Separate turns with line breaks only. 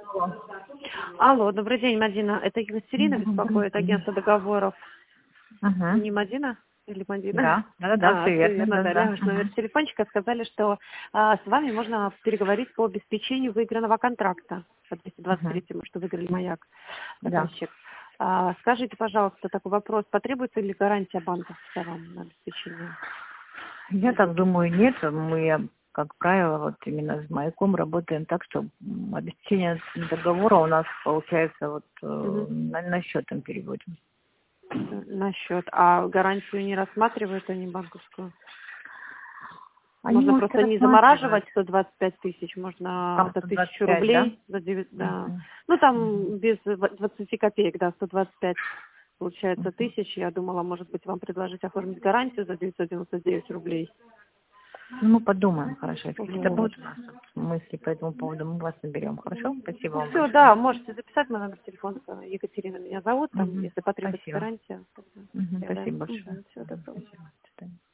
Алло, добрый день, Мадина. Это Екатерина беспокоит,
Мгм.
агентство договоров.
Ага.
Не Мадина или Мадина?
Да, да, все
Все
верно,
верно,
да,
да.
да.
Ваш номер телефончика сказали, что с вами можно переговорить по обеспечению выигранного контракта. По
Ага.
223, что выиграли «Маяк»,
Да.
заказчик. Скажите, пожалуйста, такой вопрос. Потребуется ли гарантия банковская вам на обеспечение?
Я так думаю, нет. Мы, как правило, вот именно с Маяком работаем так, что обеспечение договора у нас получается вот
Мгм.
на счет им переводим.
На счет. А гарантию не рассматривают они банковскую?
Они,
Можно
может, и
просто не
рассматривают.
замораживать 125 тысяч, можно
Там
за 1000
125, да?
рублей, да.
Мгм.
Ну,
Мгм.
там без 20 копеек, да, 125 получается 1000. Я думала, может быть, вам предложить оформить гарантию за 999 рублей.
Ну, мы подумаем, хорошо. Если какие-то
Вот.
будут у нас мысли по этому поводу, мы вас наберем. Хорошо? Спасибо вам
Все,
большое.
да, можете записать мой номер телефона. Екатерина меня зовут, там,
Мгм.
если потребуется
Спасибо.
гарантия, тогда
Мгм.
сделаем.
Спасибо большое.
Всего
Мгм.
доброго.
Спасибо. До свидания.